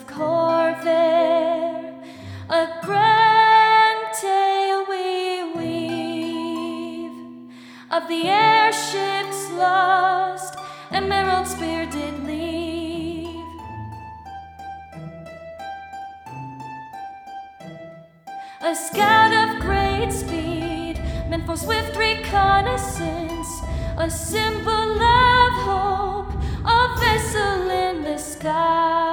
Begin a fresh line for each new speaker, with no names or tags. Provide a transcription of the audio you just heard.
Corvair, a grand tale we weave of the airships lost Emerald Spear did leave. A scout of great speed, meant for swift reconnaissance, a symbol of hope, a vessel in the sky.